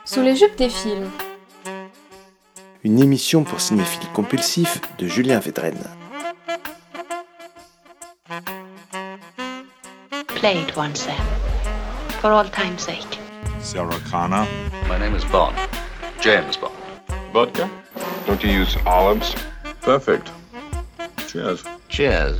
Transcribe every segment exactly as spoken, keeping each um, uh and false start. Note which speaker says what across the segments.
Speaker 1: Sous les jupes des films.
Speaker 2: Une émission pour cinéphiles compulsifs de Julien Védrenne.
Speaker 3: Play it once then, for all time's sake.
Speaker 4: Sarah Connor.
Speaker 5: My name is Bond. James Bond.
Speaker 4: Vodka?
Speaker 6: Don't you use olives?
Speaker 4: Perfect. Cheers.
Speaker 5: Cheers.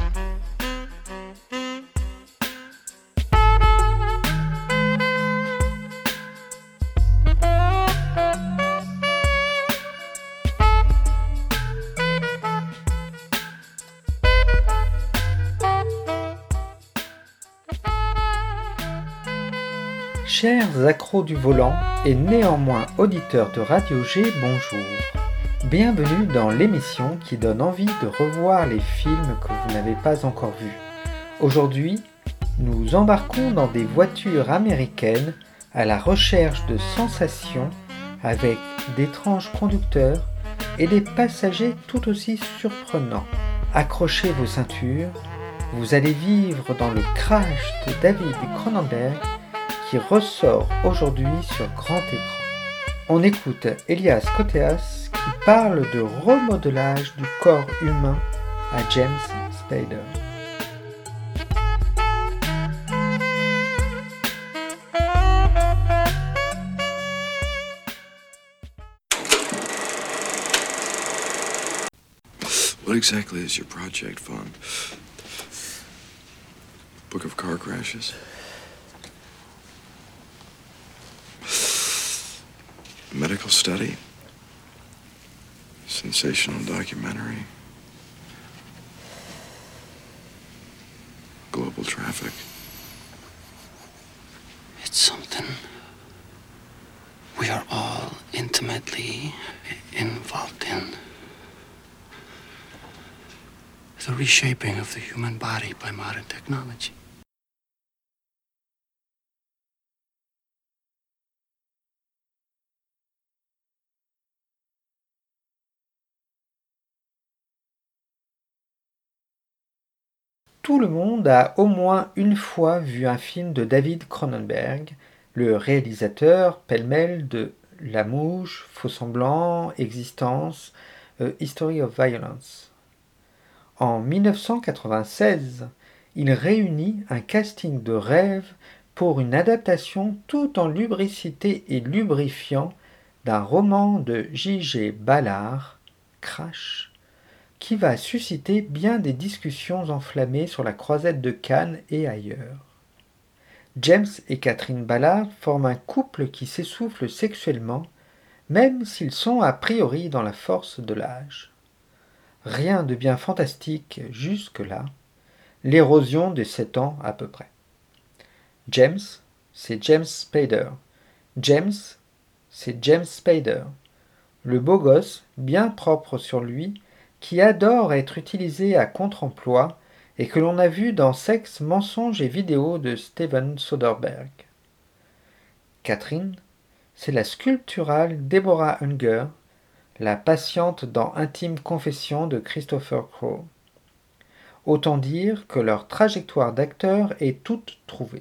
Speaker 7: Chers accros du volant et néanmoins auditeurs de Radio G, bonjour. Bienvenue dans l'émission qui donne envie de revoir les films que vous n'avez pas encore vus. Aujourd'hui, nous embarquons dans des voitures américaines à la recherche de sensations avec d'étranges conducteurs et des passagers tout aussi surprenants. Accrochez vos ceintures, vous allez vivre dans le crash de David Cronenberg qui ressort aujourd'hui sur grand écran. On écoute Elias Koteas qui parle de remodelage du corps humain à James Spader.
Speaker 8: What exactly is your project, Vaughn? Book of car crashes? Medical study? Sensational documentary? Global traffic?
Speaker 9: It's something we are all intimately involved in. The reshaping of the human body by modern technology.
Speaker 7: Tout le monde a au moins une fois vu un film de David Cronenberg, le réalisateur pêle-mêle de La Mouche, Faux-Semblants, Existence, A History of Violence. En dix-neuf cent quatre-vingt-seize, il réunit un casting de rêve pour une adaptation tout en lubricité et lubrifiant d'un roman de J G Ballard, Crash, qui va susciter bien des discussions enflammées sur la croisette de Cannes et ailleurs. James et Catherine Ballard forment un couple qui s'essouffle sexuellement, même s'ils sont a priori dans la force de l'âge. Rien de bien fantastique jusque-là, l'érosion de sept ans à peu près. James, c'est James Spader. James, c'est James Spader. Le beau gosse, bien propre sur lui, qui adore être utilisé à contre-emploi et que l'on a vu dans Sexe, mensonges et vidéos de Steven Soderbergh. Catherine, c'est la sculpturale Deborah Unger, la patiente dans Intime Confession de Christopher Crowe. Autant dire que leur trajectoire d'acteur est toute trouvée.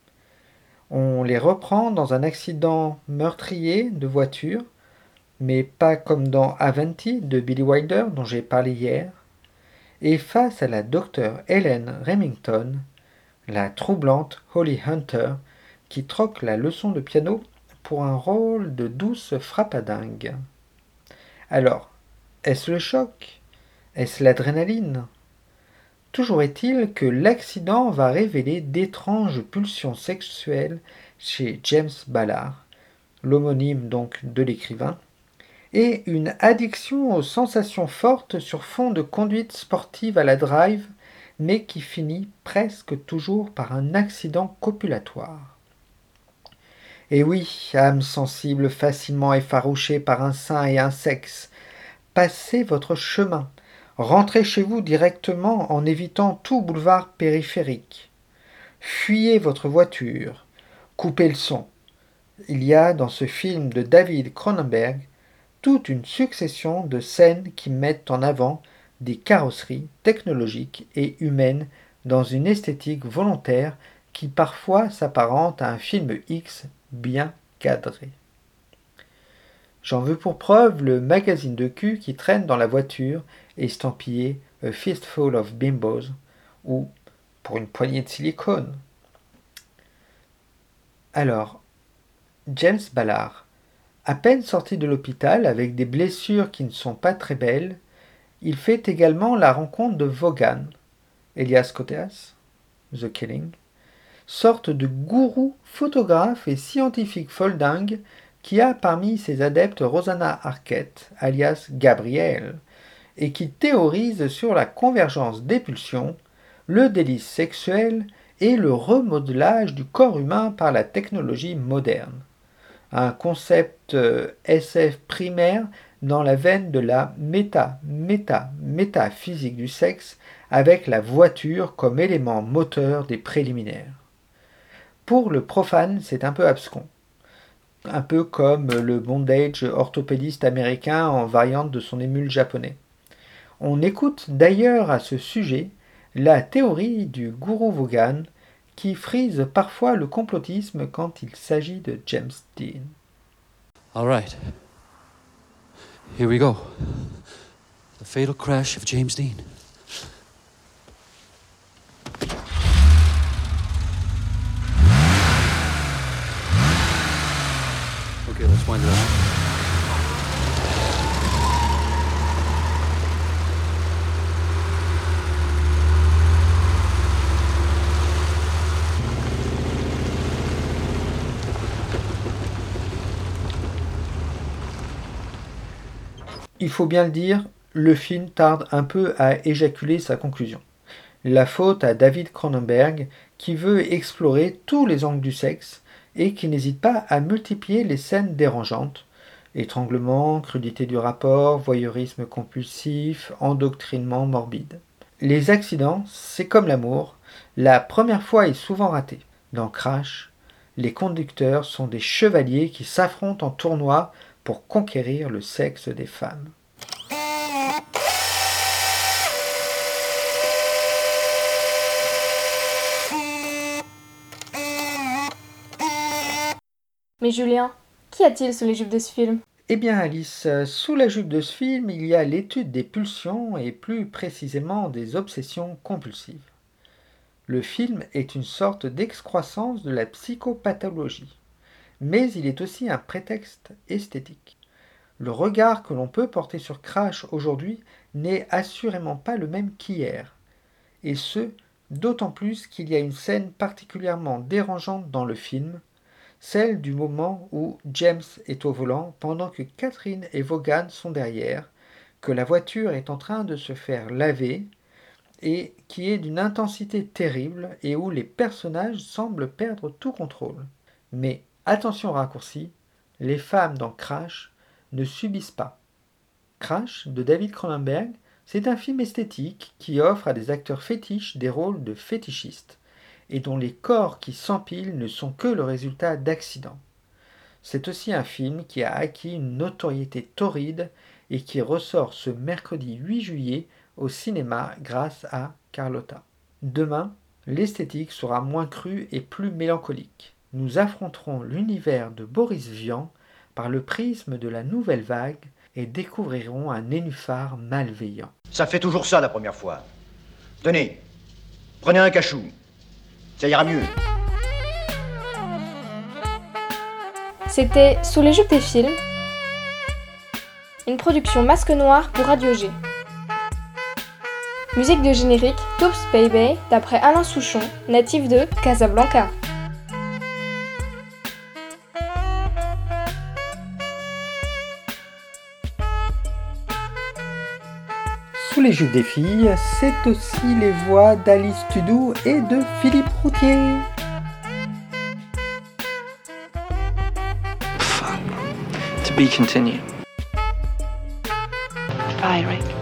Speaker 7: On les reprend dans un accident meurtrier de voiture, mais pas comme dans Avanti de Billy Wilder dont j'ai parlé hier, et face à la docteure Helen Remington, la troublante Holly Hunter, qui troque la leçon de piano pour un rôle de douce frappadingue. Alors, est-ce le choc? Est-ce l'adrénaline? Toujours est-il que l'accident va révéler d'étranges pulsions sexuelles chez James Ballard, l'homonyme donc de l'écrivain, et une addiction aux sensations fortes sur fond de conduite sportive à la drive, mais qui finit presque toujours par un accident copulatoire. Et oui, âme sensible facilement effarouchée par un sein et un sexe, passez votre chemin, rentrez chez vous directement en évitant tout boulevard périphérique. Fuyez votre voiture, coupez le son. Il y a dans ce film de David Cronenberg toute une succession de scènes qui mettent en avant des carrosseries technologiques et humaines dans une esthétique volontaire qui parfois s'apparente à un film X bien cadré. J'en veux pour preuve le magazine de cul qui traîne dans la voiture estampillé A Fistful of Bimbos ou pour une poignée de silicone. Alors, James Ballard, à peine sorti de l'hôpital avec des blessures qui ne sont pas très belles, il fait également la rencontre de Vaughan, Elias Koteas, The Killing, sorte de gourou photographe et scientifique foldingue qui a parmi ses adeptes Rosanna Arquette, alias Gabrielle, et qui théorise sur la convergence des pulsions, le délice sexuel et le remodelage du corps humain par la technologie moderne. Un concept euh, S F primaire dans la veine de la méta, méta, métaphysique du sexe avec la voiture comme élément moteur des préliminaires. Pour le profane, c'est un peu abscon. Un peu comme le bondage orthopédiste américain en variante de son émule japonais. On écoute d'ailleurs à ce sujet la théorie du gourou Vaughan qui frise parfois le complotisme quand il s'agit de James Dean.
Speaker 9: All right. Here we go. The fatal crash of James Dean. Okay, let's wind it up.
Speaker 7: Il faut bien le dire, le film tarde un peu à éjaculer sa conclusion. La faute à David Cronenberg qui veut explorer tous les angles du sexe et qui n'hésite pas à multiplier les scènes dérangeantes. Étranglement, crudité du rapport, voyeurisme compulsif, endoctrinement morbide. Les accidents, c'est comme l'amour, la première fois est souvent ratée. Dans Crash, les conducteurs sont des chevaliers qui s'affrontent en tournoi pour conquérir le sexe des femmes.
Speaker 1: Mais Julien, qu'y a-t-il sous les jupes de ce film ?
Speaker 7: Eh bien Alice, sous la jupe de ce film, il y a l'étude des pulsions et plus précisément des obsessions compulsives. Le film est une sorte d'excroissance de la psychopathologie, mais il est aussi un prétexte esthétique. Le regard que l'on peut porter sur Crash aujourd'hui n'est assurément pas le même qu'hier, et ce, d'autant plus qu'il y a une scène particulièrement dérangeante dans le film, celle du moment où James est au volant pendant que Catherine et Vaughan sont derrière, que la voiture est en train de se faire laver, et qui est d'une intensité terrible et où les personnages semblent perdre tout contrôle. Mais attention raccourci, les femmes dans Crash ne subissent pas. Crash, de David Cronenberg, c'est un film esthétique qui offre à des acteurs fétiches des rôles de fétichistes, et dont les corps qui s'empilent ne sont que le résultat d'accidents. C'est aussi un film qui a acquis une notoriété torride et qui ressort ce mercredi huit juillet au cinéma grâce à Carlotta. Demain, l'esthétique sera moins crue et plus mélancolique. Nous affronterons l'univers de Boris Vian par le prisme de la nouvelle vague et découvrirons un nénuphar malveillant.
Speaker 10: Ça fait toujours ça la première fois. Tenez, prenez un cachou. Ça ira mieux.
Speaker 1: C'était Sous les jupes des films, une production Masque Noir pour Radio G. Musique de générique Toops Baby d'après Alain Souchon, natif de Casablanca.
Speaker 7: Sous les jupes des filles, c'est aussi les voix d'Alice Tudou et de Philippe Routier.
Speaker 2: To be continued.
Speaker 3: Fiery.